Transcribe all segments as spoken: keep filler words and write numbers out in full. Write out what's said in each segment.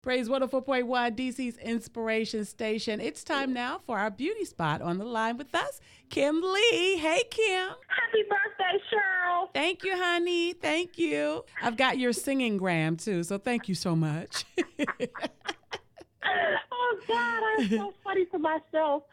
Praise one oh four point one, D C's Inspiration Station. It's time now for our beauty spot. On the line with us, Kim Lee. Hey, Kim. Happy birthday, Cheryl. Thank you, honey. Thank you. I've got your singing gram, too, so thank you so much. Oh, God, I'm so funny to myself.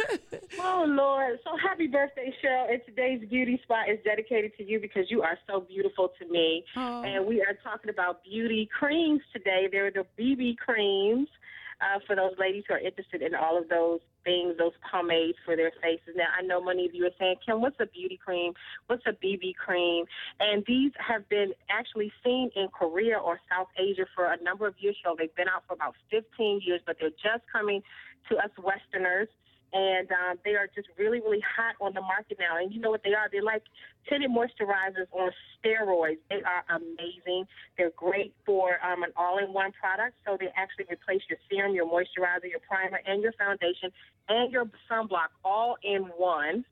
Oh, Lord. So happy birthday, Cheryl. And today's beauty spot is dedicated to you because you are so beautiful to me. Oh. And we are talking about beauty creams today. They're the B B creams uh, for those ladies who are interested in all of those things, those pomades for their faces. Now, I know many of you are saying, Kim, what's a beauty cream? What's a B B cream? And these have been actually seen in Korea or South Asia for a number of years. So they've been out for about fifteen years, but they're just coming to us Westerners. And um, they are just really, really hot on the market now. And you know what they are? They're like tinted moisturizers on steroids. They are amazing. They're great for um, an all-in-one product. So they actually replace your serum, your moisturizer, your primer, and your foundation, and your sunblock all in one.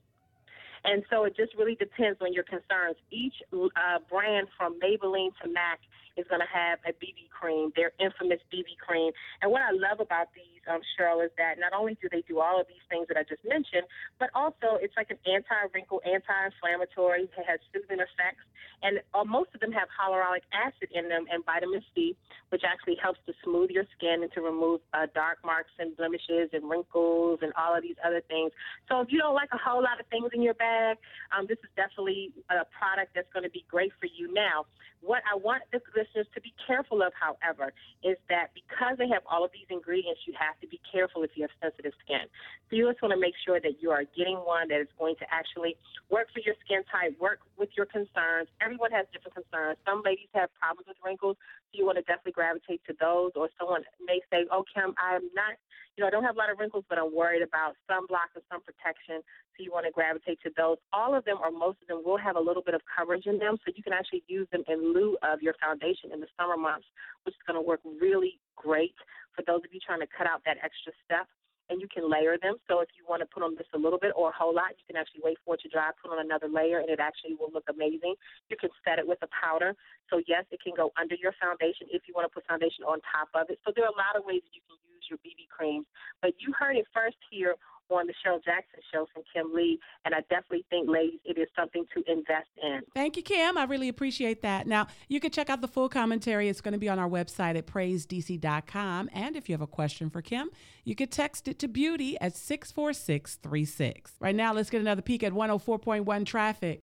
And so it just really depends on your concerns. Each uh, brand from Maybelline to MAC is going to have a B B cream, their infamous B B cream. And what I love about these, um, Cheryl, is that not only do they do all of these things that I just mentioned, but also it's like an anti-wrinkle, anti-inflammatory. It has soothing effects. And uh, most of them have hyaluronic acid in them and vitamin C, which actually helps to smooth your skin and to remove uh, dark marks and blemishes and wrinkles and all of these other things. So if you don't like a whole lot of things in your bag, um, this is definitely a product that's going to be great for you. Now, what I want the listeners to be careful of, however, is that because they have all of these ingredients, you have to be careful if you have sensitive skin. So you just want to make sure that you are getting one that is going to actually work for your skin type, work with your concerns. Everyone has different concerns. Some ladies have problems with wrinkles, so you want to definitely gravitate to those. Or someone may say, oh, Kim, I'm not, you know, I don't have a lot of wrinkles, but I'm worried about sunblock or sun protection. So you want to gravitate to those. All of them or most of them will have a little bit of coverage in them, so you can actually use them in lieu of your foundation in the summer months, which is going to work really great for those of you trying to cut out that extra step. And you can layer them. So if you want to put on just a little bit or a whole lot, you can actually wait for it to dry, put on another layer, and it actually will look amazing. You can set it with a powder. So, yes, it can go under your foundation if you want to put foundation on top of it. So there are a lot of ways that you can use your B B creams. But you heard it first here on the Cheryl Jackson Show from Kim Lee, and I definitely think, ladies, it is something to invest in. Thank you, Kim. I really appreciate that. Now, you can check out the full commentary. It's going to be on our website at praise d c dot com. And if you have a question for Kim, you can text it to beauty at six four six three six. Right now, let's get another peek at one oh four point one traffic.